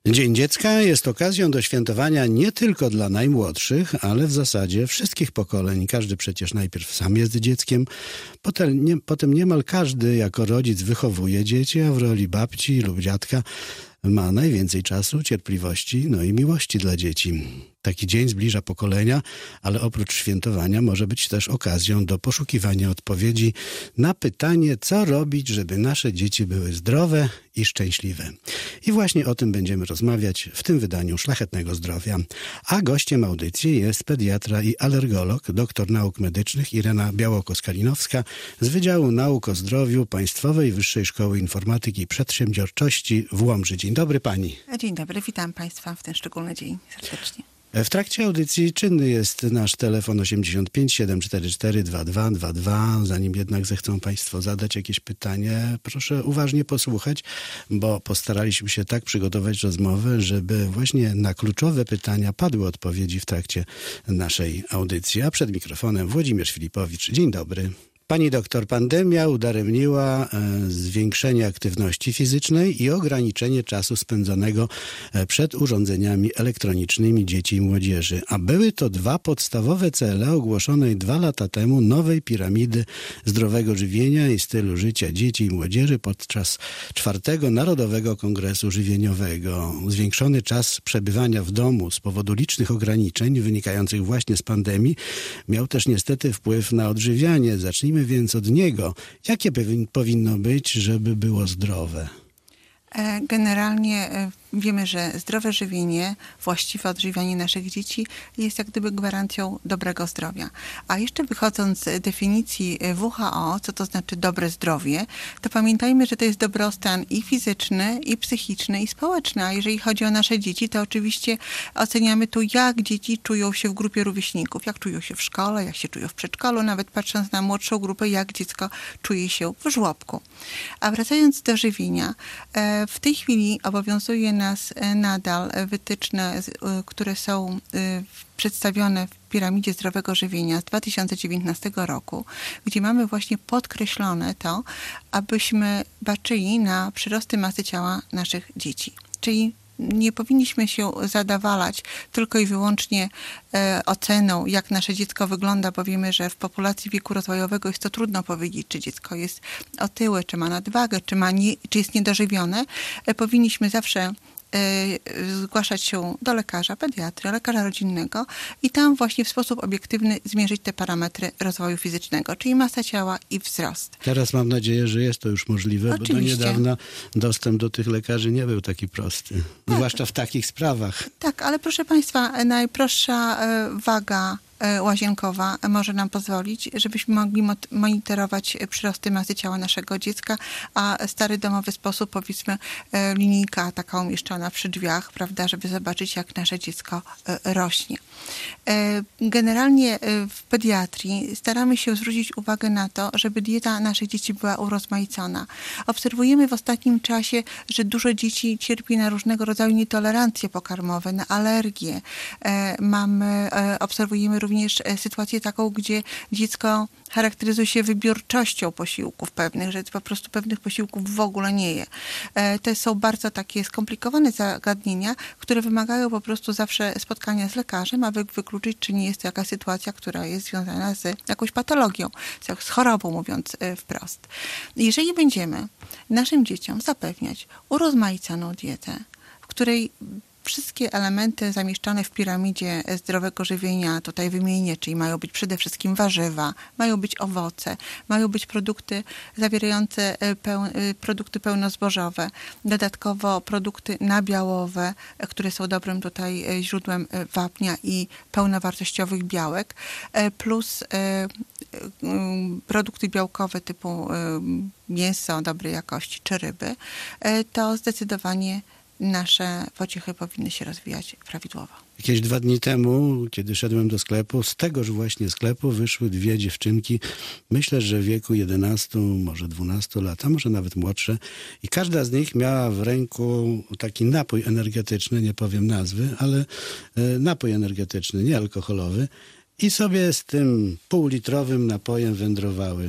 Dzień Dziecka jest okazją do świętowania nie tylko dla najmłodszych, ale w zasadzie wszystkich pokoleń. Każdy przecież najpierw sam jest dzieckiem, potem niemal każdy jako rodzic wychowuje dzieci, a w roli babci lub dziadka ma najwięcej czasu, cierpliwości, no i miłości dla dzieci. Taki dzień zbliża pokolenia, ale oprócz świętowania może być też okazją do poszukiwania odpowiedzi na pytanie, co robić, żeby nasze dzieci były zdrowe i szczęśliwe. I właśnie o tym będziemy rozmawiać w tym wydaniu Szlachetnego Zdrowia. A gościem audycji jest pediatra i alergolog, doktor nauk medycznych Irena Białoko-Skalinowska z Wydziału Nauk o Zdrowiu Państwowej Wyższej Szkoły Informatyki i Przedsiębiorczości w Łomży. Dzień dobry pani. Dzień dobry, witam państwa w ten szczególny dzień serdecznie. W trakcie audycji czynny jest nasz telefon 85 744 2222. Zanim jednak zechcą państwo zadać jakieś pytanie, proszę uważnie posłuchać, bo postaraliśmy się tak przygotować rozmowę, żeby właśnie na kluczowe pytania padły odpowiedzi w trakcie naszej audycji. A przed mikrofonem Włodzimierz Filipowicz. Dzień dobry. Pani doktor, pandemia udaremniła zwiększenie aktywności fizycznej i ograniczenie czasu spędzonego przed urządzeniami elektronicznymi dzieci i młodzieży. A były to dwa podstawowe cele ogłoszonej 2 lata temu nowej piramidy zdrowego żywienia i stylu życia dzieci i młodzieży podczas 4. Narodowego Kongresu Żywieniowego. Zwiększony czas przebywania w domu z powodu licznych ograniczeń wynikających właśnie z pandemii miał też niestety wpływ na odżywianie. Zacznijmy więc od niego. Jakie powinno być, żeby było zdrowe? Generalnie wiemy, że zdrowe żywienie, właściwe odżywianie naszych dzieci jest jak gdyby gwarancją dobrego zdrowia. A jeszcze wychodząc z definicji WHO, co to znaczy dobre zdrowie, to pamiętajmy, że to jest dobrostan i fizyczny, i psychiczny, i społeczny. A jeżeli chodzi o nasze dzieci, to oczywiście oceniamy tu, jak dzieci czują się w grupie rówieśników, jak czują się w szkole, jak się czują w przedszkolu, nawet patrząc na młodszą grupę, jak dziecko czuje się w żłobku. A wracając do żywienia, w tej chwili obowiązuje nas nadal wytyczne, które są przedstawione w piramidzie zdrowego żywienia z 2019 roku, gdzie mamy właśnie podkreślone to, abyśmy baczyli na przyrosty masy ciała naszych dzieci. Czyli nie powinniśmy się zadawalać tylko i wyłącznie oceną, jak nasze dziecko wygląda, bo wiemy, że w populacji wieku rozwojowego jest to trudno powiedzieć, czy dziecko jest otyłe, czy ma nadwagę, czy jest niedożywione. Powinniśmy zawsze zgłaszać się do lekarza, pediatry, lekarza rodzinnego i tam właśnie w sposób obiektywny zmierzyć te parametry rozwoju fizycznego, czyli masa ciała i wzrost. Teraz mam nadzieję, że jest to już możliwe, Oczywiście. Bo do niedawna dostęp do tych lekarzy nie był taki prosty. Tak. Zwłaszcza w takich sprawach. Tak, ale proszę państwa, najprostsza waga łazienkowa może nam pozwolić, żebyśmy mogli monitorować przyrosty masy ciała naszego dziecka, a stary domowy sposób, powiedzmy linijka taka umieszczona przy drzwiach, prawda, żeby zobaczyć, jak nasze dziecko rośnie. Generalnie w pediatrii staramy się zwrócić uwagę na to, żeby dieta naszych dzieci była urozmaicona. Obserwujemy w ostatnim czasie, że dużo dzieci cierpi na różnego rodzaju nietolerancje pokarmowe, na alergie. Obserwujemy również sytuację taką, gdzie dziecko charakteryzuje się wybiórczością posiłków pewnych, że po prostu pewnych posiłków w ogóle nie je. To są bardzo takie skomplikowane zagadnienia, które wymagają po prostu zawsze spotkania z lekarzem, aby wykluczyć, czy nie jest to jakaś sytuacja, która jest związana z jakąś patologią, z chorobą, mówiąc wprost. Jeżeli będziemy naszym dzieciom zapewniać urozmaiconą dietę, w której wszystkie elementy zamieszczone w piramidzie zdrowego żywienia tutaj wymienię, czyli mają być przede wszystkim warzywa, mają być owoce, mają być produkty zawierające produkty pełnozbożowe, dodatkowo produkty nabiałowe, które są dobrym tutaj źródłem wapnia i pełnowartościowych białek, plus produkty białkowe typu mięso dobrej jakości czy ryby, to zdecydowanie nasze pociechy powinny się rozwijać prawidłowo. Jakieś 2 dni temu, kiedy szedłem do sklepu, z tegoż właśnie sklepu wyszły 2 dziewczynki, myślę, że w wieku 11, może 12 lat, a może nawet młodsze. I każda z nich miała w ręku taki napój energetyczny, nie powiem nazwy, ale napój energetyczny, nie alkoholowy. I sobie z tym półlitrowym napojem wędrowały.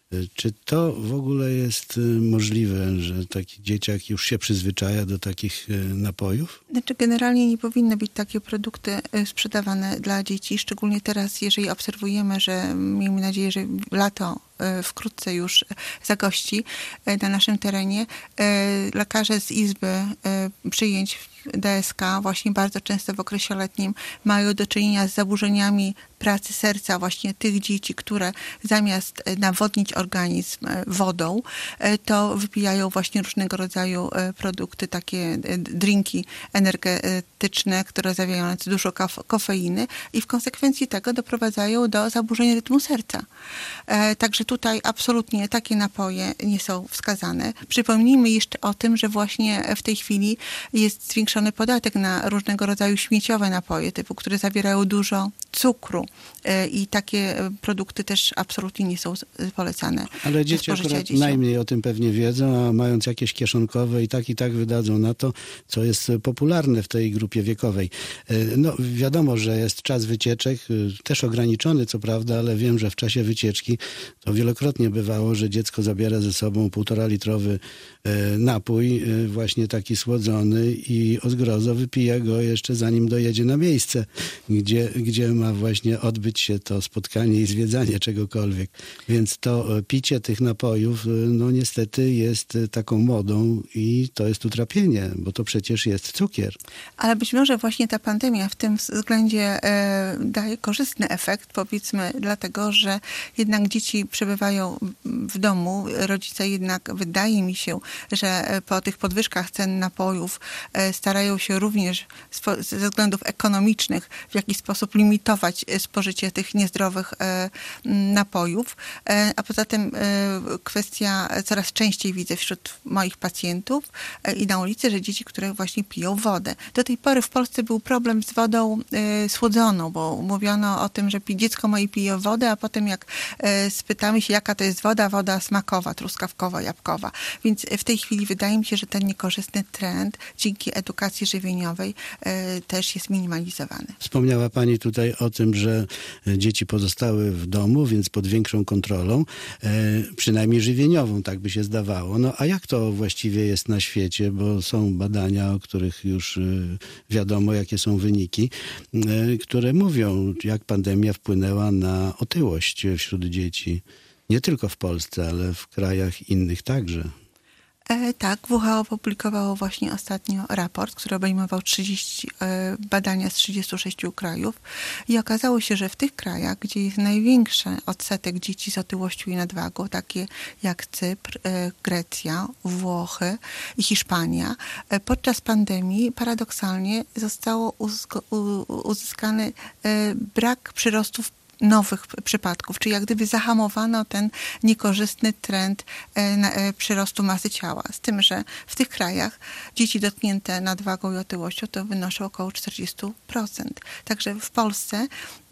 Czy to w ogóle jest możliwe, że taki dzieciak już się przyzwyczaja do takich napojów? Znaczy generalnie nie powinny być takie produkty sprzedawane dla dzieci, szczególnie teraz, jeżeli obserwujemy, że miejmy nadzieję, że lato wkrótce już zagości na naszym terenie. Lekarze z Izby Przyjęć DSK właśnie bardzo często w okresie letnim mają do czynienia z zaburzeniami pracy serca właśnie tych dzieci, które zamiast nawodnić organizm wodą, to wypijają właśnie różnego rodzaju produkty, takie drinki energetyczne, które zawierają dużo kofeiny i w konsekwencji tego doprowadzają do zaburzeń rytmu serca. Także tutaj absolutnie takie napoje nie są wskazane. Przypomnijmy jeszcze o tym, że właśnie w tej chwili jest zwiększony podatek na różnego rodzaju śmieciowe napoje, które zawierają dużo cukru i takie produkty też absolutnie nie są polecane. Ale dzieci akurat najmniej o tym pewnie wiedzą, a mając jakieś kieszonkowe i tak wydadzą na to, co jest popularne w tej grupie wiekowej. No wiadomo, że jest czas wycieczek, też ograniczony co prawda, ale wiem, że w czasie wycieczki to wielokrotnie bywało, że dziecko zabiera ze sobą 1,5-litrowy napój, właśnie taki słodzony i o zgrozo wypija go jeszcze zanim dojedzie na miejsce, gdzie ma właśnie odbyć się to spotkanie i zwiedzanie czegokolwiek. Więc to picie tych napojów, no niestety jest taką modą i to jest utrapienie, bo to przecież jest cukier. Ale być może właśnie ta pandemia w tym względzie daje korzystny efekt, powiedzmy, dlatego, że jednak dzieci przebywają w domu. Rodzice jednak, wydaje mi się, że po tych podwyżkach cen napojów starają się również ze względów ekonomicznych w jakiś sposób limitować spożycie tych niezdrowych napojów. A poza tym kwestia, coraz częściej widzę wśród moich pacjentów i na ulicy, że dzieci, które właśnie piją wodę. Do tej pory w Polsce był problem z wodą słodzoną, bo mówiono o tym, że dziecko moje pije wodę, a potem jak spytamy się, jaka to jest woda smakowa, truskawkowa, jabłkowa. Więc w tej chwili wydaje mi się, że ten niekorzystny trend dzięki edukacji żywieniowej też jest minimalizowany. Wspomniała Pani tutaj o tym, że dzieci pozostały w domu, więc pod większą kontrolą, przynajmniej żywieniową, tak by się zdawało. No a jak to właściwie jest na świecie, bo są badania, o których już wiadomo, jakie są wyniki, które mówią, jak pandemia wpłynęła na otyłość wśród dzieci. Nie tylko w Polsce, ale w krajach innych także. Tak, WHO opublikowało właśnie ostatnio raport, który obejmował badania z 36 krajów i okazało się, że w tych krajach, gdzie jest największy odsetek dzieci z otyłością i nadwagą, takie jak Cypr, Grecja, Włochy i Hiszpania, podczas pandemii paradoksalnie zostało uzyskany brak przyrostów nowych przypadków, czyli jak gdyby zahamowano ten niekorzystny trend przyrostu masy ciała. Z tym, że w tych krajach dzieci dotknięte nadwagą i otyłością to wynosi około 40%. Także w Polsce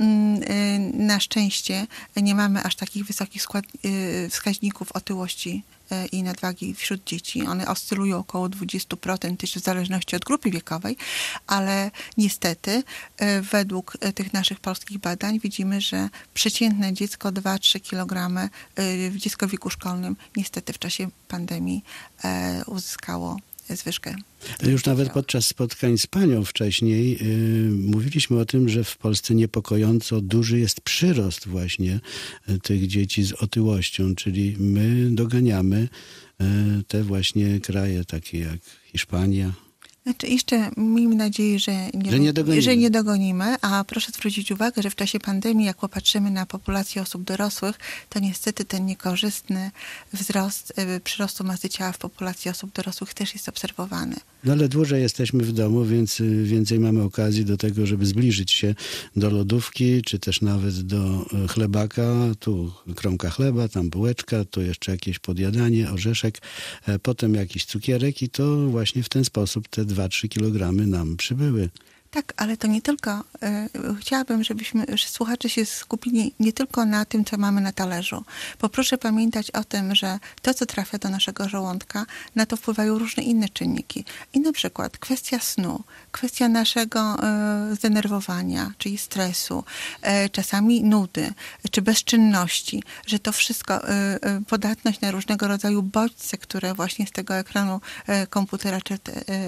na szczęście nie mamy aż takich wysokich wskaźników otyłości i nadwagi wśród dzieci. One oscylują około 20%, też w zależności od grupy wiekowej, ale niestety według tych naszych polskich badań widzimy, że przeciętne dziecko 2-3 kg, dziecko w wieku szkolnym niestety w czasie pandemii uzyskało zwyżkę. Już nawet podczas spotkań z Panią wcześniej mówiliśmy o tym, że w Polsce niepokojąco duży jest przyrost właśnie tych dzieci z otyłością, czyli my doganiamy te właśnie kraje takie jak Hiszpania. Znaczy jeszcze miejmy nadzieję, że nie dogonimy, a proszę zwrócić uwagę, że w czasie pandemii, jak popatrzymy na populację osób dorosłych, to niestety ten niekorzystny wzrost przyrostu masy ciała w populacji osób dorosłych też jest obserwowany. No ale dłużej jesteśmy w domu, więc więcej mamy okazji do tego, żeby zbliżyć się do lodówki, czy też nawet do chlebaka. Tu kromka chleba, tam bułeczka, tu jeszcze jakieś podjadanie, orzeszek, potem jakiś cukierek i to właśnie w ten sposób te 2-3 kilogramy nam przybyły. Tak, ale to nie tylko, chciałabym, żebyśmy słuchacze się skupili nie tylko na tym, co mamy na talerzu. Bo proszę pamiętać o tym, że to, co trafia do naszego żołądka, na to wpływają różne inne czynniki. I na przykład kwestia snu, kwestia naszego zdenerwowania, czyli stresu, czasami nudy, czy bezczynności, że to wszystko, podatność na różnego rodzaju bodźce, które właśnie z tego ekranu komputera czy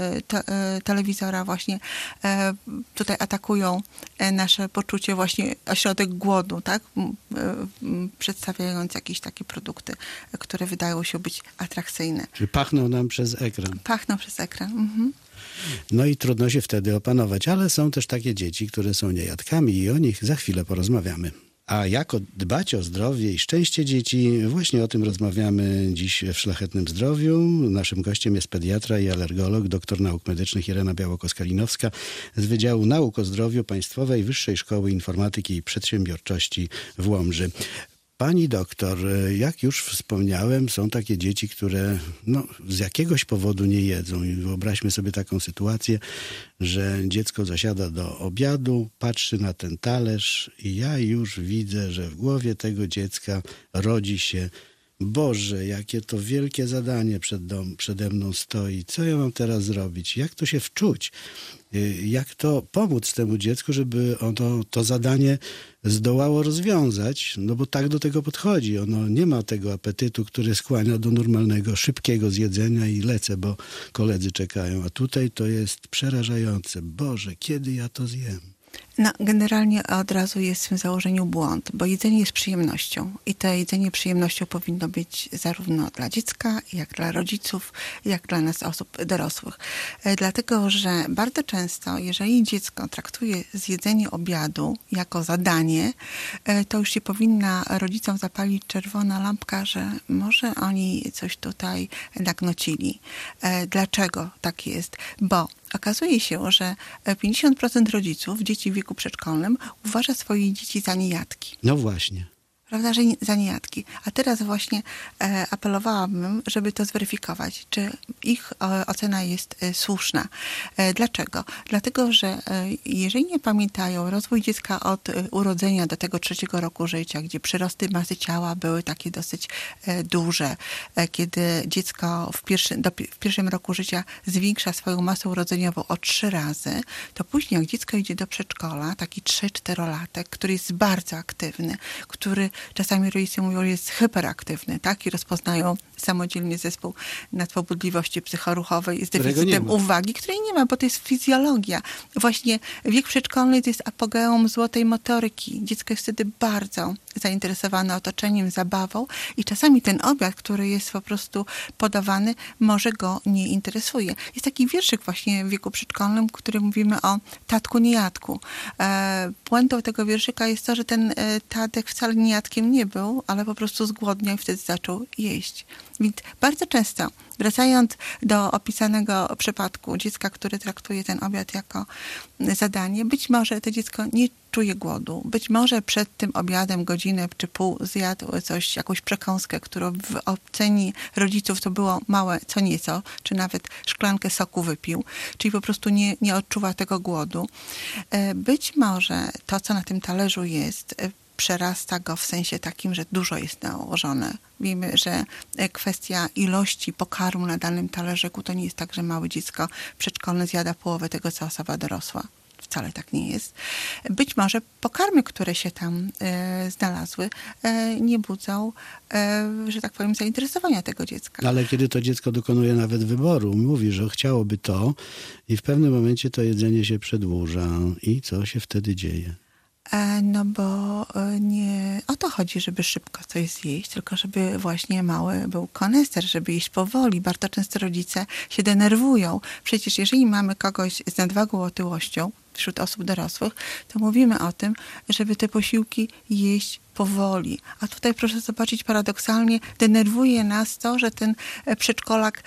telewizora właśnie tutaj atakują nasze poczucie właśnie ośrodek głodu, tak? Przedstawiając jakieś takie produkty, które wydają się być atrakcyjne. Czyli pachną nam przez ekran. Pachną przez ekran. Mhm. No i trudno się wtedy opanować, ale są też takie dzieci, które są niejadkami i o nich za chwilę porozmawiamy. A jak dbać o zdrowie i szczęście dzieci? Właśnie o tym rozmawiamy dziś w Szlachetnym Zdrowiu. Naszym gościem jest pediatra i alergolog, doktor nauk medycznych Irena Białokos-Kalinowska z Wydziału Nauk o Zdrowiu Państwowej Wyższej Szkoły Informatyki i Przedsiębiorczości w Łomży. Pani doktor, jak już wspomniałem, są takie dzieci, które z jakiegoś powodu nie jedzą. I wyobraźmy sobie taką sytuację, że dziecko zasiada do obiadu, patrzy na ten talerz i ja już widzę, że w głowie tego dziecka rodzi się: Boże, jakie to wielkie zadanie przede mną stoi. Co ja mam teraz zrobić? Jak to się wczuć? Jak to pomóc temu dziecku, żeby ono to zadanie zdołało rozwiązać? No bo tak do tego podchodzi. Ono nie ma tego apetytu, który skłania do normalnego, szybkiego zjedzenia i lecę, bo koledzy czekają. A tutaj to jest przerażające. Boże, kiedy ja to zjem? No, generalnie od razu jest w tym założeniu błąd, bo jedzenie jest przyjemnością i to jedzenie przyjemnością powinno być zarówno dla dziecka, jak dla rodziców, jak dla nas osób dorosłych. Dlatego, że bardzo często, jeżeli dziecko traktuje zjedzenie obiadu jako zadanie, to już się powinna rodzicom zapalić czerwona lampka, że może oni coś tutaj nagnocili. Dlaczego tak jest? Bo okazuje się, że 50% rodziców dzieci w wieku przedszkolnym uważa swoje dzieci za niejadki. No właśnie. Prawda, że za niejadki. A teraz właśnie apelowałabym, żeby to zweryfikować, czy ich ocena jest słuszna. Dlaczego? Dlatego, że jeżeli nie pamiętają rozwój dziecka od urodzenia do tego 3. roku życia, gdzie przyrosty masy ciała były takie dosyć duże, kiedy dziecko w pierwszym roku życia zwiększa swoją masę urodzeniową o 3 razy, to później jak dziecko idzie do przedszkola, taki 3-4-latek, który jest bardzo aktywny, który czasami rodzice mówią, że jest hyperaktywny, tak? I rozpoznają samodzielnie zespół nadpobudliwości psychoruchowej z deficytem uwagi, której nie ma, bo to jest fizjologia. Właśnie wiek przedszkolny to jest apogeum złotej motoryki. Dziecko jest wtedy bardzo zainteresowane otoczeniem, zabawą i czasami ten obiad, który jest po prostu podawany, może go nie interesuje. Jest taki wierszyk właśnie w wieku przedszkolnym, w którym mówimy o tatku niejadku. Puentą tego wierszyka jest to, że ten tatek wcale niejadkiem nie był, ale po prostu zgłodniał i wtedy zaczął jeść. Więc bardzo często, wracając do opisanego przypadku dziecka, które traktuje ten obiad jako zadanie, być może to dziecko nie czuje głodu. Być może przed tym obiadem godzinę czy pół zjadł jakąś przekąskę, którą w ocenie rodziców to było małe co nieco, czy nawet szklankę soku wypił, czyli po prostu nie odczuwa tego głodu. Być może to, co na tym talerzu jest, przerasta go w sensie takim, że dużo jest nałożone. Wiemy, że kwestia ilości pokarmu na danym talerzyku to nie jest tak, że małe dziecko przedszkolne zjada połowę tego, co osoba dorosła. Wcale tak nie jest. Być może pokarmy, które się tam znalazły, nie budzą, że tak powiem, zainteresowania tego dziecka. Ale kiedy to dziecko dokonuje nawet wyboru, mówi, że chciałoby to i w pewnym momencie to jedzenie się przedłuża. I co się wtedy dzieje? No bo nie o to chodzi, żeby szybko coś zjeść, tylko żeby właśnie mały był koneser, żeby jeść powoli. Bardzo często rodzice się denerwują. Przecież jeżeli mamy kogoś z nadwagą, otyłością wśród osób dorosłych, to mówimy o tym, żeby te posiłki jeść powoli. A tutaj proszę zobaczyć, paradoksalnie denerwuje nas to, że ten przedszkolak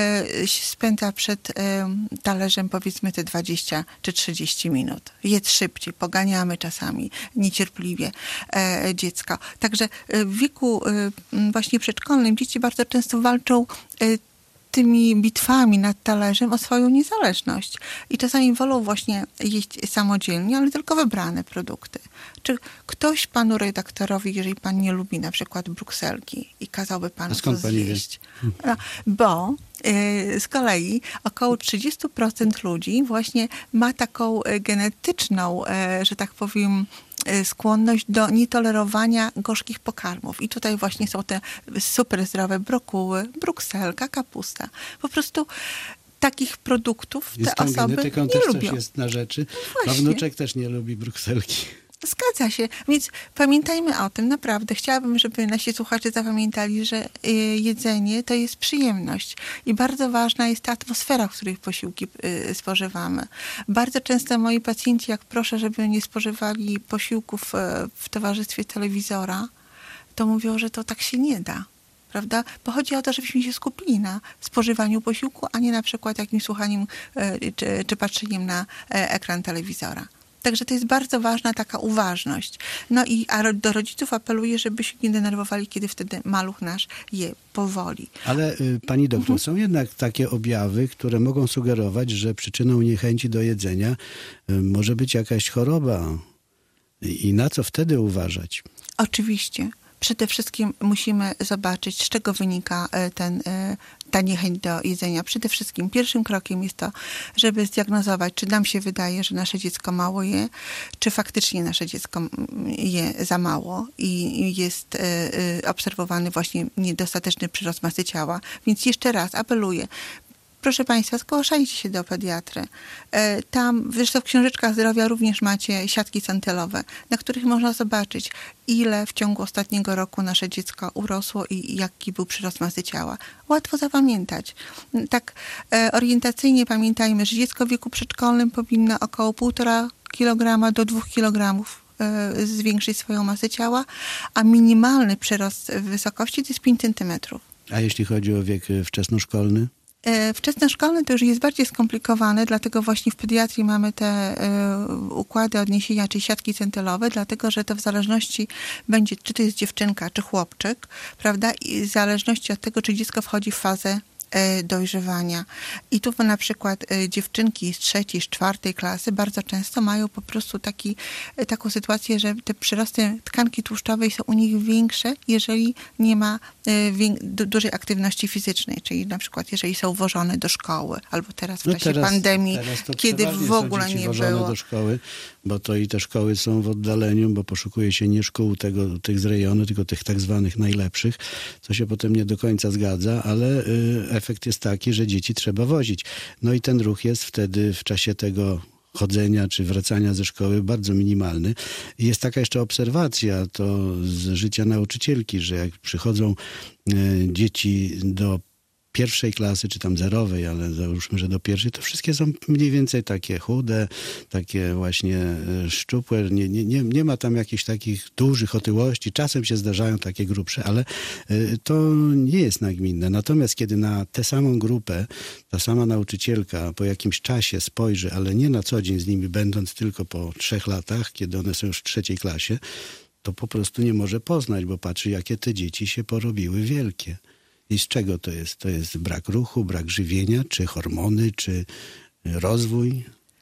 spędza przed talerzem powiedzmy te 20 czy 30 minut. Jedz szybciej, poganiamy czasami niecierpliwie dziecko. Także w wieku właśnie przedszkolnym dzieci bardzo często walczą tymi bitwami nad talerzem o swoją niezależność. I czasami wolą właśnie jeść samodzielnie, ale tylko wybrane produkty. Czy ktoś panu redaktorowi, jeżeli pan nie lubi na przykład brukselki i kazałby panu to zjeść? No, bo z kolei około 30% ludzi właśnie ma taką genetyczną, że tak powiem, skłonność do nietolerowania gorzkich pokarmów. I tutaj właśnie są te super zdrowe brokuły, brukselka, kapusta. Po prostu takich produktów te osoby genetyką nie też lubią. coś jest na rzeczy. No A wnuczek też nie lubi brukselki. Zgadza się. Więc pamiętajmy o tym, naprawdę. Chciałabym, żeby nasi słuchacze zapamiętali, że jedzenie to jest przyjemność. I bardzo ważna jest ta atmosfera, w której posiłki spożywamy. Bardzo często moi pacjenci, jak proszę, żeby nie spożywali posiłków w towarzystwie telewizora, to mówią, że to tak się nie da. Prawda? Bo chodzi o to, żebyśmy się skupili na spożywaniu posiłku, a nie na przykład jakimś słuchaniem czy patrzeniem na ekran telewizora. Także to jest bardzo ważna taka uważność. No i do rodziców apeluję, żeby się nie denerwowali, kiedy wtedy maluch nasz je powoli. Ale pani doktor, są jednak takie objawy, które mogą sugerować, że przyczyną niechęci do jedzenia może być jakaś choroba. I na co wtedy uważać? Oczywiście. Przede wszystkim musimy zobaczyć, z czego wynika ta niechęć do jedzenia. Przede wszystkim pierwszym krokiem jest to, żeby zdiagnozować, czy nam się wydaje, że nasze dziecko mało je, czy faktycznie nasze dziecko je za mało i jest obserwowany właśnie niedostateczny przyrost masy ciała. Więc jeszcze raz apeluję. Proszę Państwa, zgłaszajcie się do pediatry. Tam, zresztą w książeczkach zdrowia również macie siatki centylowe, na których można zobaczyć, ile w ciągu ostatniego roku nasze dziecko urosło i jaki był przyrost masy ciała. Łatwo zapamiętać. Tak orientacyjnie pamiętajmy, że dziecko w wieku przedszkolnym powinno około 1,5 kg do 2 kg zwiększyć swoją masę ciała, a minimalny przyrost wysokości to jest 5 cm. A jeśli chodzi o wiek wczesnoszkolny? Wczesnoszkolny to już jest bardziej skomplikowane, dlatego właśnie w pediatrii mamy te układy odniesienia, czyli siatki centylowe, dlatego że to w zależności będzie, czy to jest dziewczynka, czy chłopczyk, prawda, i w zależności od tego, czy dziecko wchodzi w fazę dojrzewania. I tu na przykład dziewczynki z 3., z 4. klasy bardzo często mają po prostu taką sytuację, że te przyrosty tkanki tłuszczowej są u nich większe, jeżeli nie ma dużej aktywności fizycznej, czyli na przykład jeżeli są wożone do szkoły, albo teraz w czasie pandemii, kiedy w ogóle nie było. Do szkoły, bo to i te szkoły są w oddaleniu, bo poszukuje się nie szkół tych z rejonu, tylko tych tak zwanych najlepszych, co się potem nie do końca zgadza, ale efekt jest taki, że dzieci trzeba wozić. No i ten ruch jest wtedy w czasie tego chodzenia czy wracania ze szkoły bardzo minimalny. I jest taka jeszcze obserwacja to z życia nauczycielki, że jak przychodzą dzieci do 1. klasy, czy tam 0, ale załóżmy, że do 1, to wszystkie są mniej więcej takie chude, takie właśnie szczupłe. Nie ma tam jakichś takich dużych otyłości. Czasem się zdarzają takie grubsze, ale to nie jest nagminne. Natomiast kiedy na tę samą grupę ta sama nauczycielka po jakimś czasie spojrzy, ale nie na co dzień z nimi będąc, tylko po 3 latach, kiedy one są już w 3. klasie, to po prostu nie może poznać, bo patrzy, jakie te dzieci się porobiły wielkie. I z czego to jest? To jest brak ruchu, brak żywienia, czy hormony, czy rozwój?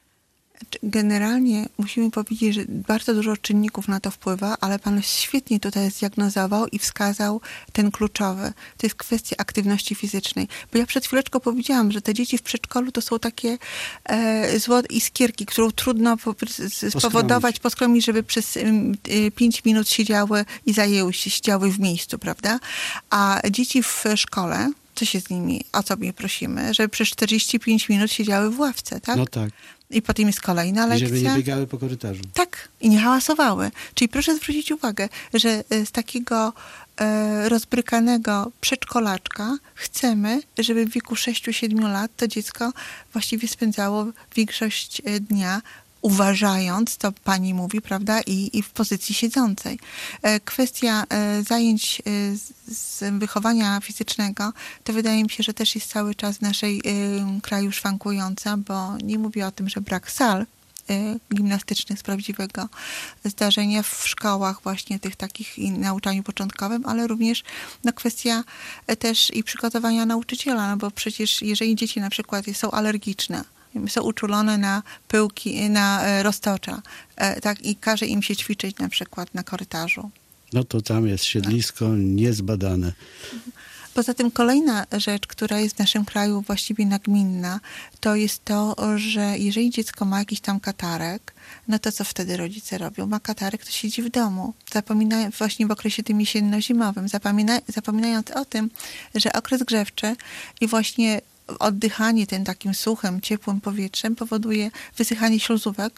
Generalnie musimy powiedzieć, że bardzo dużo czynników na to wpływa, ale pan świetnie tutaj zdiagnozował i wskazał ten kluczowy. To jest kwestia aktywności fizycznej. Bo ja przed chwileczką powiedziałam, że te dzieci w przedszkolu to są takie złote iskierki, którą trudno spowodować, poskromić, żeby przez 5 minut siedziały i siedziały w miejscu, prawda? A dzieci w szkole, co się z nimi, o co mnie prosimy? Żeby przez 45 minut siedziały w ławce, tak? No tak. I potem jest kolejna lekcja. I żeby nie biegały po korytarzu. Tak. I nie hałasowały. Czyli proszę zwrócić uwagę, że z takiego rozbrykanego przedszkolaczka chcemy, żeby w wieku 6-7 lat to dziecko właściwie spędzało większość dnia uważając, to pani mówi, prawda, i w pozycji siedzącej. Kwestia zajęć z wychowania fizycznego, to wydaje mi się, że też jest cały czas w naszej kraju szwankująca, bo nie mówię o tym, że brak sal gimnastycznych z prawdziwego zdarzenia w szkołach właśnie tych takich i nauczaniu początkowym, ale również kwestia też i przygotowania nauczyciela, no bo przecież jeżeli dzieci na przykład są alergiczne, są uczulone na pyłki, na roztocza, tak, i każe im się ćwiczyć na przykład na korytarzu. No to tam jest siedlisko niezbadane. Poza tym kolejna rzecz, która jest w naszym kraju właściwie nagminna, to jest to, że jeżeli dziecko ma jakiś tam katarek, no to co wtedy rodzice robią? Ma katarek, to siedzi w domu. Właśnie w okresie tym jesienno-zimowym, zapominając o tym, że okres grzewczy i właśnie oddychanie tym takim suchym, ciepłym powietrzem powoduje wysychanie śluzówek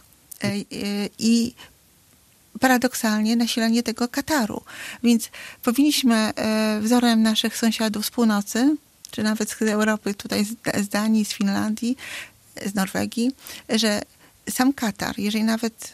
i paradoksalnie nasilanie tego kataru. Więc powinniśmy wzorem naszych sąsiadów z północy, czy nawet z Europy, tutaj z Danii, z Finlandii, z Norwegii, że sam katar, jeżeli nawet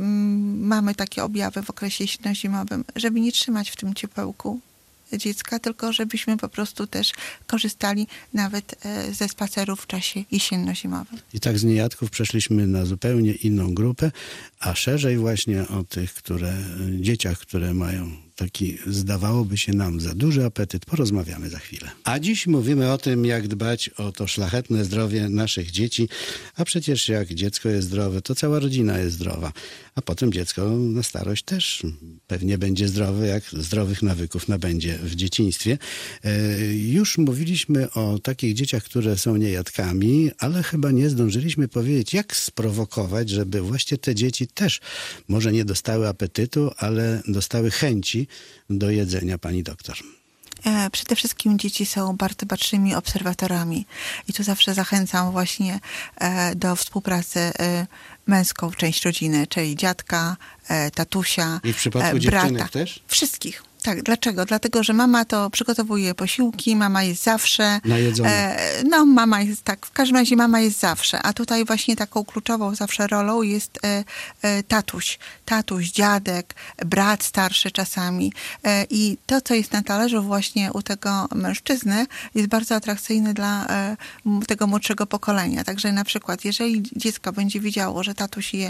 mamy takie objawy w okresie jesienno-zimowym, żeby nie trzymać w tym ciepełku dziecka, tylko żebyśmy po prostu też korzystali nawet ze spacerów w czasie jesienno-zimowym. I tak z niejadków przeszliśmy na zupełnie inną grupę, a szerzej właśnie o tych, dzieciach, które mają taki, zdawałoby się nam, za duży apetyt, porozmawiamy za chwilę. A dziś mówimy o tym, jak dbać o to szlachetne zdrowie naszych dzieci, a przecież jak dziecko jest zdrowe, to cała rodzina jest zdrowa, a potem dziecko na starość też pewnie będzie zdrowe, jak zdrowych nawyków nabędzie w dzieciństwie. Już mówiliśmy o takich dzieciach, które są niejadkami, ale chyba nie zdążyliśmy powiedzieć, jak sprowokować, żeby właśnie te dzieci też może nie dostały apetytu, ale dostały chęci do jedzenia, pani doktor. Przede wszystkim dzieci są bardzo bacznymi obserwatorami i tu zawsze zachęcam właśnie do współpracy męską część rodziny, czyli dziadka, tatusia, I w przypadku brata. dziewczynek też? Wszystkich. Tak, dlaczego? Dlatego, że mama to przygotowuje posiłki, mama jest zawsze. Najedzona. Mama jest tak, w każdym razie mama jest zawsze. A tutaj właśnie taką kluczową zawsze rolą jest tatuś. Tatuś, dziadek, brat starszy czasami. I to, co jest na talerzu właśnie u tego mężczyzny, jest bardzo atrakcyjne dla tego młodszego pokolenia. Także na przykład, jeżeli dziecko będzie widziało, że tatuś je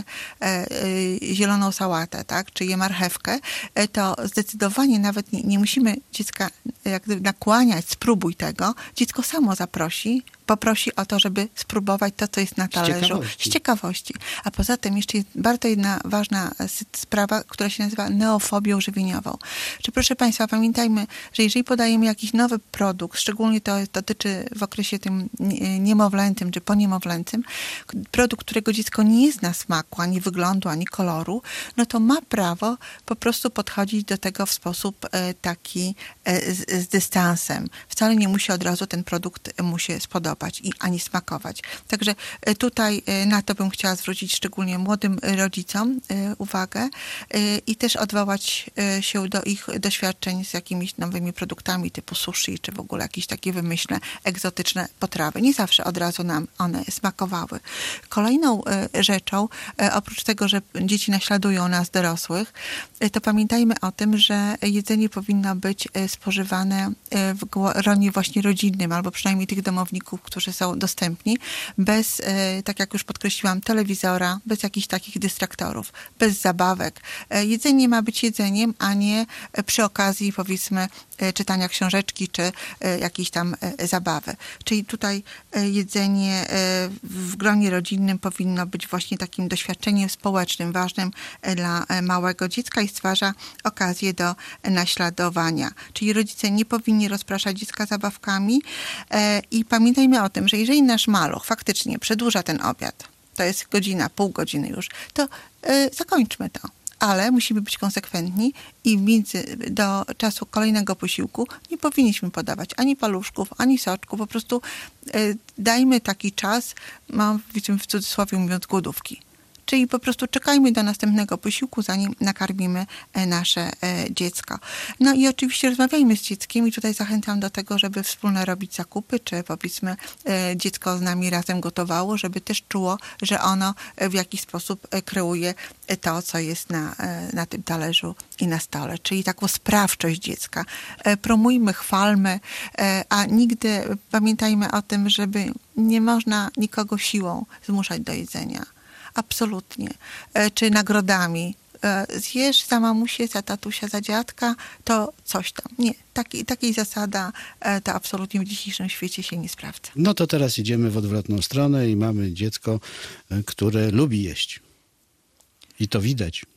zieloną sałatę, tak, czy je marchewkę, to zdecydowanie nawet nie musimy dziecka jak gdyby nakłaniać, spróbuj tego. Dziecko samo poprosi o to, żeby spróbować to, co jest na talerzu. Z ciekawości. A poza tym jeszcze jest bardzo jedna ważna sprawa, która się nazywa neofobią żywieniową. Czy proszę Państwa, pamiętajmy, że jeżeli podajemy jakiś nowy produkt, szczególnie to dotyczy w okresie tym niemowlęcym czy poniemowlęcym, produkt, którego dziecko nie zna smaku, ani wyglądu, ani koloru, no to ma prawo po prostu podchodzić do tego w sposób taki z dystansem. Wcale nie musi od razu ten produkt mu się spodobać ani smakować. Także tutaj na to bym chciała zwrócić szczególnie młodym rodzicom uwagę i też odwołać się do ich doświadczeń z jakimiś nowymi produktami typu sushi, czy w ogóle jakieś takie wymyślne, egzotyczne potrawy. Nie zawsze od razu nam one smakowały. Kolejną rzeczą, oprócz tego, że dzieci naśladują nas dorosłych, to pamiętajmy o tym, że jedzenie powinno być spożywane w gronie właśnie rodzinnym, albo przynajmniej tych domowników, którzy są dostępni, bez, tak jak już podkreśliłam, telewizora, bez jakichś takich dystraktorów, bez zabawek. Jedzenie ma być jedzeniem, a nie przy okazji, powiedzmy, czytania książeczki, czy jakiejś tam zabawy. Czyli tutaj jedzenie w gronie rodzinnym powinno być właśnie takim doświadczeniem społecznym, ważnym dla małego dziecka i stwarza okazję do naśladowania. Czyli rodzice nie powinni rozpraszać dziecka zabawkami i pamiętajmy o tym, że jeżeli nasz maluch faktycznie przedłuża ten obiad, to jest godzina, pół godziny już, to zakończmy to. Ale musimy być konsekwentni i do czasu kolejnego posiłku nie powinniśmy podawać ani paluszków, ani soczku. Po prostu dajmy taki czas, powiedzmy w cudzysłowie mówiąc, głodówki. Czyli po prostu czekajmy do następnego posiłku, zanim nakarmimy nasze dziecko. No i oczywiście rozmawiajmy z dzieckiem i tutaj zachęcam do tego, żeby wspólnie robić zakupy, czy powiedzmy dziecko z nami razem gotowało, żeby też czuło, że ono w jakiś sposób kreuje to, co jest na tym talerzu i na stole. Czyli taką sprawczość dziecka. Promujmy, chwalmy, a nigdy pamiętajmy o tym, żeby nie można nikogo siłą zmuszać do jedzenia. Absolutnie. Czy nagrodami. Zjesz za mamusię, za tatusia, za dziadka, to coś tam. Nie, takiej zasada to absolutnie w dzisiejszym świecie się nie sprawdza. No to teraz idziemy w odwrotną stronę i mamy dziecko, które lubi jeść. I to widać.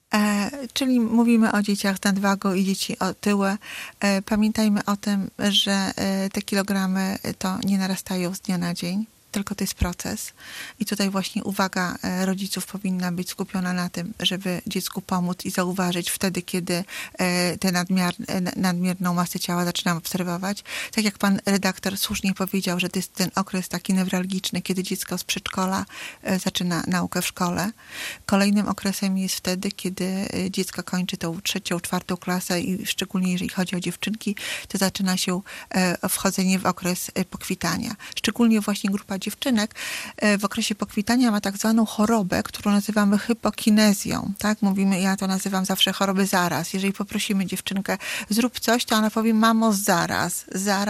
Czyli mówimy o dzieciach z nadwagą i dzieci otyłe. Pamiętajmy o tym, że te kilogramy to nie narastają z dnia na dzień, tylko to jest proces. I tutaj właśnie uwaga rodziców powinna być skupiona na tym, żeby dziecku pomóc i zauważyć wtedy, kiedy tę nadmierną masę ciała zaczynam obserwować. Tak jak pan redaktor słusznie powiedział, że to jest ten okres taki newralgiczny, kiedy dziecko z przedszkola zaczyna naukę w szkole. Kolejnym okresem jest wtedy, kiedy dziecko kończy tą 3., 4. klasę i szczególnie jeżeli chodzi o dziewczynki, to zaczyna się wchodzenie w okres pokwitania. Szczególnie właśnie grupa dziewczynek w okresie pokwitania ma tak zwaną chorobę, którą nazywamy hypokinezją. Tak? Mówimy, ja to nazywam zawsze choroby zaraz. Jeżeli poprosimy dziewczynkę, zrób coś, to ona powie, mamo, zaraz.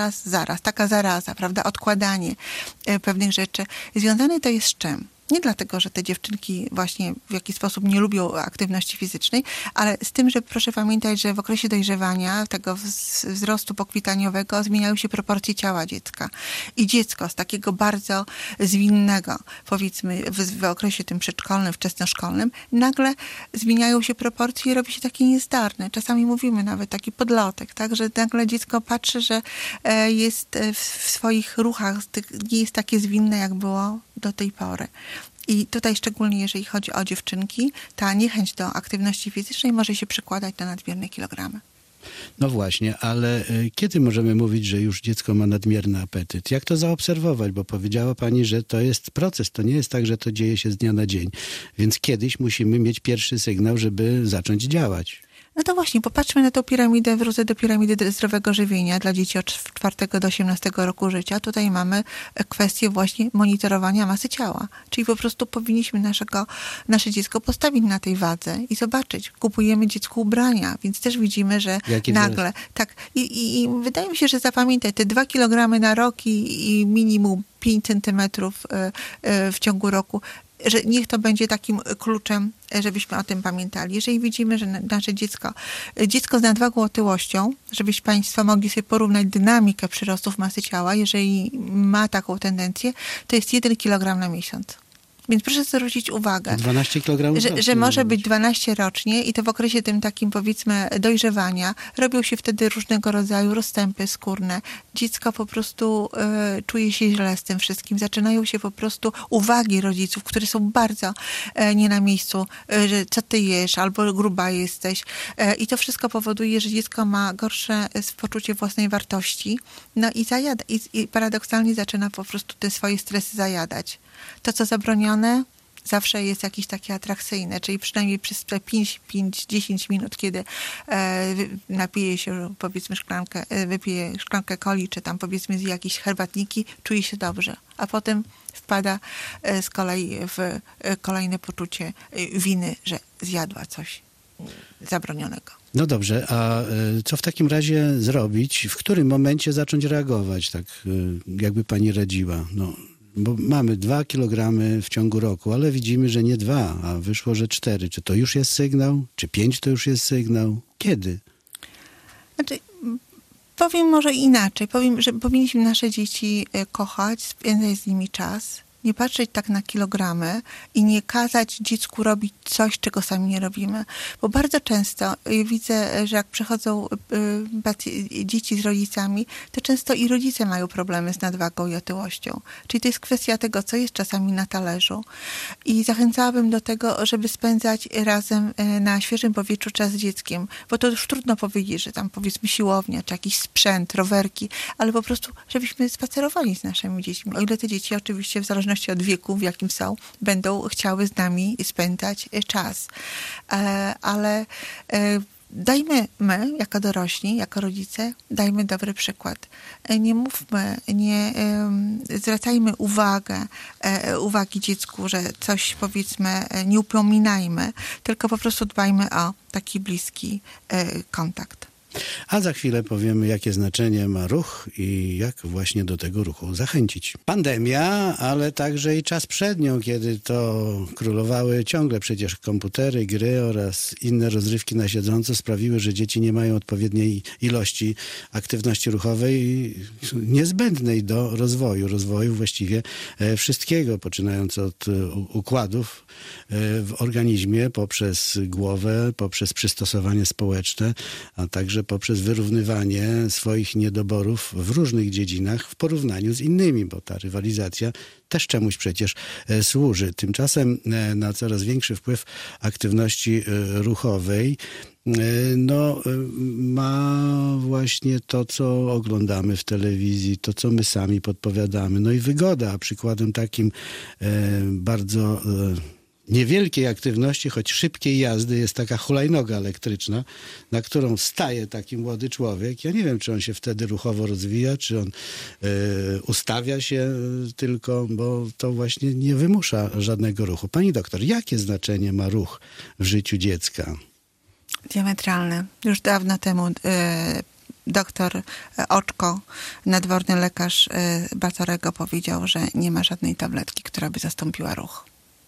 Taka zaraza, prawda? Odkładanie pewnych rzeczy. Związane to jest z czym? Nie dlatego, że te dziewczynki właśnie w jakiś sposób nie lubią aktywności fizycznej, ale z tym, że proszę pamiętać, że w okresie dojrzewania, tego wzrostu pokwitaniowego zmieniają się proporcje ciała dziecka. I dziecko z takiego bardzo zwinnego, powiedzmy w okresie tym przedszkolnym, wczesnoszkolnym, nagle zmieniają się proporcje i robi się takie niezdarne. Czasami mówimy nawet taki podlotek, tak, że nagle dziecko patrzy, że jest w swoich ruchach, nie jest takie zwinne, jak było do tej pory. I tutaj szczególnie jeżeli chodzi o dziewczynki, ta niechęć do aktywności fizycznej może się przekładać na nadmierne kilogramy. No właśnie, ale kiedy możemy mówić, że już dziecko ma nadmierny apetyt? Jak to zaobserwować? Bo powiedziała pani, że to jest proces, to nie jest tak, że to dzieje się z dnia na dzień. Więc kiedyś musimy mieć pierwszy sygnał, żeby zacząć działać. No to właśnie, popatrzmy na tą piramidę, wrócę do piramidy zdrowego żywienia dla dzieci od 4 do 18 roku życia. Tutaj mamy kwestię właśnie monitorowania masy ciała. Czyli po prostu powinniśmy nasze dziecko postawić na tej wadze i zobaczyć. Kupujemy dziecku ubrania, więc też widzimy, że nagle... Tak, i wydaje mi się, że zapamiętaj, te 2 kilogramy na rok i minimum 5 centymetrów w ciągu roku, że niech to będzie takim kluczem, żebyśmy o tym pamiętali. Jeżeli widzimy, że nasze dziecko z nadwagą, otyłością, żebyście państwo mogli sobie porównać dynamikę przyrostów masy ciała, jeżeli ma taką tendencję, to jest 1 kg na miesiąc. Więc proszę zwrócić uwagę, 12 kg że może być 12 rocznie i to w okresie tym takim, powiedzmy, dojrzewania robią się wtedy różnego rodzaju rozstępy skórne. Dziecko po prostu czuje się źle z tym wszystkim. Zaczynają się po prostu uwagi rodziców, które są bardzo nie na miejscu, że co ty jesz, albo gruba jesteś. I to wszystko powoduje, że dziecko ma gorsze poczucie własnej wartości. No i zajada, i paradoksalnie zaczyna po prostu te swoje stresy zajadać. To, co zabronione, zawsze jest jakieś takie atrakcyjne, czyli przynajmniej przez 5-10 minut, kiedy napije się, powiedzmy, wypije szklankę coli, czy tam, powiedzmy, z jakiejś herbatniki, czuje się dobrze, a potem wpada z kolei w kolejne poczucie winy, że zjadła coś zabronionego. No dobrze, a co w takim razie zrobić? W którym momencie zacząć reagować, tak jakby pani radziła? No. Bo mamy 2 kilogramy w ciągu roku, ale widzimy, że nie 2, a wyszło, że 4. Czy to już jest sygnał? Czy 5 to już jest sygnał? Kiedy? Znaczy, powiem może inaczej. Powiem, że powinniśmy nasze dzieci kochać, spędzać z nimi czas, nie patrzeć tak na kilogramy i nie kazać dziecku robić coś, czego sami nie robimy. Bo bardzo często widzę, że jak przychodzą dzieci z rodzicami, to często i rodzice mają problemy z nadwagą i otyłością. Czyli to jest kwestia tego, co jest czasami na talerzu. I zachęcałabym do tego, żeby spędzać razem na świeżym powietrzu czas z dzieckiem. Bo to już trudno powiedzieć, że tam, powiedzmy, siłownia, czy jakiś sprzęt, rowerki, ale po prostu, żebyśmy spacerowali z naszymi dziećmi. O ile te dzieci oczywiście w zależności od wieku, w jakim są, będą chciały z nami spędzać czas. Ale dajmy my, jako dorośli, jako rodzice, dajmy dobry przykład. Nie mówmy, nie zwracajmy uwagi dziecku, że coś, powiedzmy, nie upominajmy, tylko po prostu dbajmy o taki bliski kontakt. A za chwilę powiemy, jakie znaczenie ma ruch i jak właśnie do tego ruchu zachęcić. Pandemia, ale także i czas przed nią, kiedy to królowały ciągle przecież komputery, gry oraz inne rozrywki na siedząco sprawiły, że dzieci nie mają odpowiedniej ilości aktywności ruchowej niezbędnej do rozwoju właściwie wszystkiego, poczynając od układów w organizmie, poprzez głowę, poprzez przystosowanie społeczne, a także poprzez wyrównywanie swoich niedoborów w różnych dziedzinach w porównaniu z innymi, bo ta rywalizacja też czemuś przecież służy. Tymczasem na coraz większy wpływ aktywności ruchowej ma właśnie to, co oglądamy w telewizji, to, co my sami podpowiadamy. No i wygoda. Przykładem takim bardzo niewielkiej aktywności, choć szybkiej jazdy jest taka hulajnoga elektryczna, na którą wstaje taki młody człowiek. Ja nie wiem, czy on się wtedy ruchowo rozwija, czy on ustawia się tylko, bo to właśnie nie wymusza żadnego ruchu. Pani doktor, jakie znaczenie ma ruch w życiu dziecka? Diametralne. Już dawno temu doktor Oczko, nadworny lekarz Batorego, powiedział, że nie ma żadnej tabletki, która by zastąpiła ruch.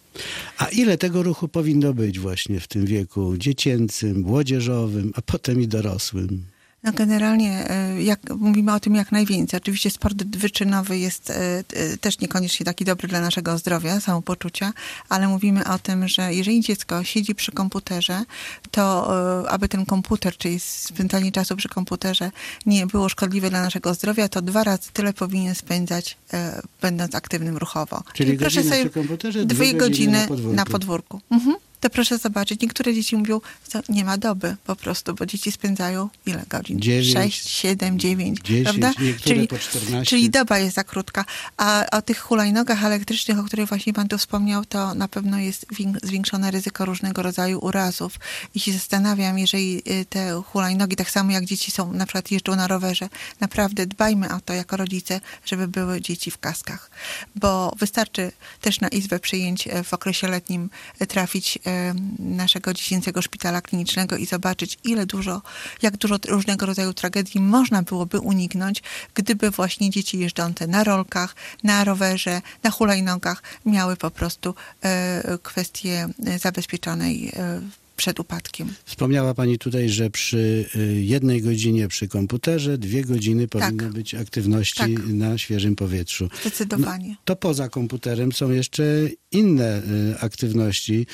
A ile tego ruchu powinno być właśnie w tym wieku dziecięcym, młodzieżowym, a potem i dorosłym? No generalnie mówimy o tym jak najwięcej. Oczywiście sport wyczynowy jest też niekoniecznie taki dobry dla naszego zdrowia, samopoczucia, ale mówimy o tym, że jeżeli dziecko siedzi przy komputerze, to aby ten komputer, czyli spędzanie czasu przy komputerze nie było szkodliwe dla naszego zdrowia, to 2 razy tyle powinien spędzać będąc aktywnym ruchowo. Czyli godzinę przy komputerze, 2 godziny na podwórku. Mhm. To proszę zobaczyć, niektóre dzieci mówią, że nie ma doby po prostu, bo dzieci spędzają ile godzin? 9, 6, 7, 9, 10, prawda? niektóre po 14. Czyli doba jest za krótka. A o tych hulajnogach elektrycznych, o których właśnie pan tu wspomniał, to na pewno jest zwiększone ryzyko różnego rodzaju urazów. I się zastanawiam, jeżeli te hulajnogi, tak samo jak dzieci są, na przykład jeżdżą na rowerze, naprawdę dbajmy o to jako rodzice, żeby były dzieci w kaskach. Bo wystarczy też na izbę przyjęć w okresie letnim trafić naszego dziecięcego szpitala klinicznego i zobaczyć, jak dużo różnego rodzaju tragedii można byłoby uniknąć, gdyby właśnie dzieci jeżdżące na rolkach, na rowerze, na hulajnogach miały po prostu kwestię zabezpieczonej przed upadkiem. Wspomniała pani tutaj, że przy 1 godzinie przy komputerze 2 godziny powinno być aktywności na świeżym powietrzu. Zdecydowanie. No, to poza komputerem są jeszcze inne aktywności.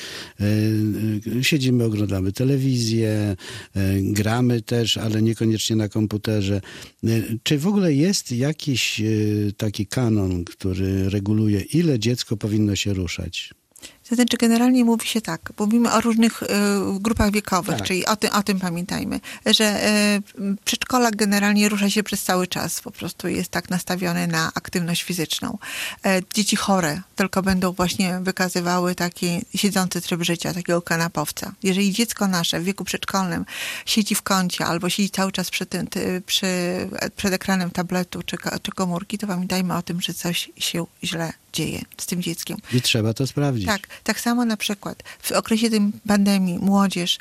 Siedzimy, oglądamy telewizję, gramy też, ale niekoniecznie na komputerze. Czy w ogóle jest jakiś taki kanon, który reguluje, ile dziecko powinno się ruszać? To znaczy generalnie mówi się tak, mówimy o różnych grupach wiekowych, czyli o tym pamiętajmy, że przedszkolak generalnie rusza się przez cały czas, po prostu jest tak nastawiony na aktywność fizyczną. Dzieci chore tylko będą właśnie wykazywały taki siedzący tryb życia, takiego kanapowca. Jeżeli dziecko nasze w wieku przedszkolnym siedzi w kącie albo siedzi cały czas przed ekranem tabletu czy komórki, to pamiętajmy o tym, że coś się źle dzieje z tym dzieckiem. I trzeba to sprawdzić. Tak samo na przykład w okresie tej pandemii młodzież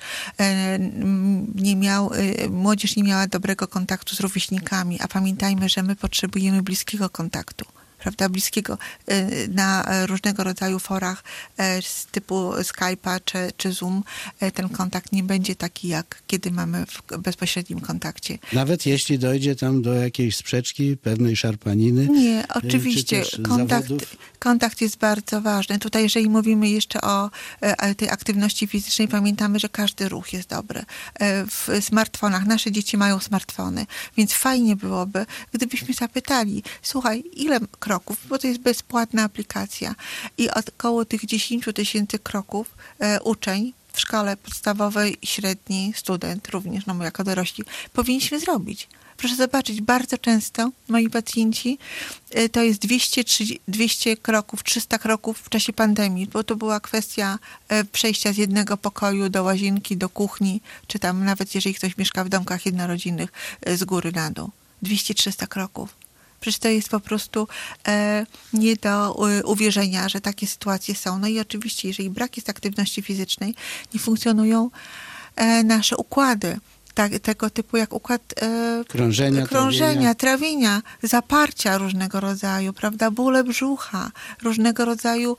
nie miała dobrego kontaktu z rówieśnikami, a pamiętajmy, że my potrzebujemy bliskiego kontaktu. Prawda, bliskiego na różnego rodzaju forach z typu Skype'a czy Zoom, ten kontakt nie będzie taki, jak kiedy mamy w bezpośrednim kontakcie. Nawet jeśli dojdzie tam do jakiejś sprzeczki, pewnej szarpaniny? Nie, oczywiście. Kontakt jest bardzo ważny. Tutaj, jeżeli mówimy jeszcze o tej aktywności fizycznej, pamiętamy, że każdy ruch jest dobry. W smartfonach, nasze dzieci mają smartfony, więc fajnie byłoby, gdybyśmy zapytali, słuchaj, ile kroków, bo to jest bezpłatna aplikacja i około tych 10 000 kroków uczeń w szkole podstawowej, średniej, student również, my jako dorośli, powinniśmy zrobić. Proszę zobaczyć, bardzo często moi pacjenci to jest 200 kroków, 300 kroków w czasie pandemii, bo to była kwestia przejścia z jednego pokoju do łazienki, do kuchni, czy tam nawet jeżeli ktoś mieszka w domkach jednorodzinnych z góry na dół. 200-300 kroków. Przecież to jest po prostu nie do uwierzenia, że takie sytuacje są. No i oczywiście, jeżeli brak jest aktywności fizycznej, nie funkcjonują nasze układy. tego typu jak układ krążenia, trawienia, zaparcia różnego rodzaju, prawda, bóle brzucha, różnego rodzaju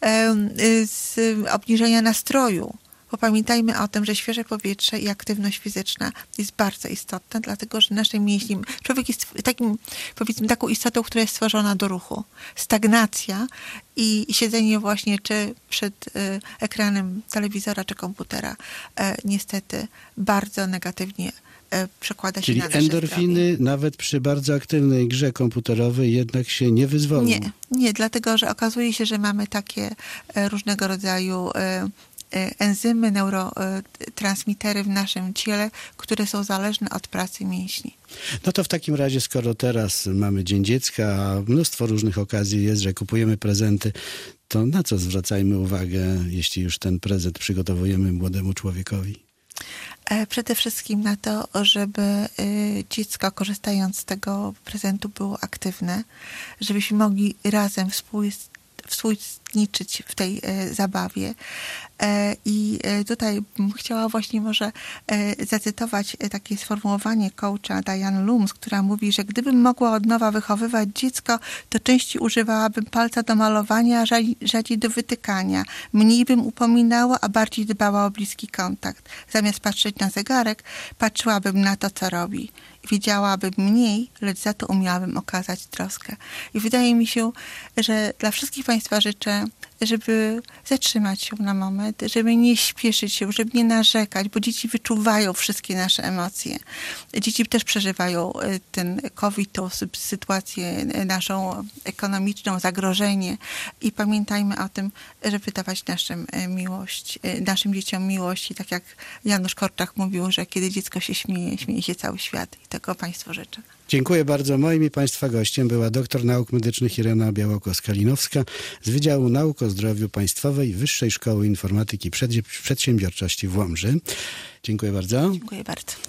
obniżenia nastroju. Bo pamiętajmy o tym, że świeże powietrze i aktywność fizyczna jest bardzo istotna, dlatego że nasze mięśnie, człowiek jest takim, powiedzmy, taką istotą, która jest stworzona do ruchu. Stagnacja i siedzenie właśnie czy przed ekranem telewizora czy komputera niestety bardzo negatywnie przekłada się Czyli na nasze endorfiny zdrowie. nawet przy bardzo aktywnej grze komputerowej jednak się nie wyzwolą. Nie, dlatego że okazuje się, że mamy takie różnego rodzaju enzymy, neurotransmitery w naszym ciele, które są zależne od pracy mięśni. No to w takim razie, skoro teraz mamy Dzień Dziecka, a mnóstwo różnych okazji jest, że kupujemy prezenty, to na co zwracajmy uwagę, jeśli już ten prezent przygotowujemy młodemu człowiekowi? Przede wszystkim na to, żeby dziecko, korzystając z tego prezentu, było aktywne, żebyśmy mogli razem współuczestniczyć w tej zabawie. I tutaj bym chciała właśnie może zacytować takie sformułowanie coacha Diane Looms, która mówi, że gdybym mogła od nowa wychowywać dziecko, to częściej używałabym palca do malowania, a rzadziej do wytykania. Mniej bym upominała, a bardziej dbała o bliski kontakt. Zamiast patrzeć na zegarek, patrzyłabym na to, co robi. Wiedziałabym mniej, lecz za to umiałabym okazać troskę. I wydaje mi się, że dla wszystkich Państwa życzę, żeby zatrzymać się na moment, żeby nie śpieszyć się, żeby nie narzekać, bo dzieci wyczuwają wszystkie nasze emocje. Dzieci też przeżywają ten COVID, tą sytuację naszą ekonomiczną, zagrożenie i pamiętajmy o tym, żeby dawać naszym dzieciom miłość i tak jak Janusz Korczak mówił, że kiedy dziecko się śmieje, śmieje się cały świat i tego Państwu życzę. Dziękuję bardzo. Moim i Państwa gościem była doktor nauk medycznych Irena Białkowska-Linowska z Wydziału Nauk o Zdrowiu Państwowej Wyższej Szkoły Informatyki i Przedsiębiorczości w Łomży. Dziękuję bardzo. Dziękuję bardzo.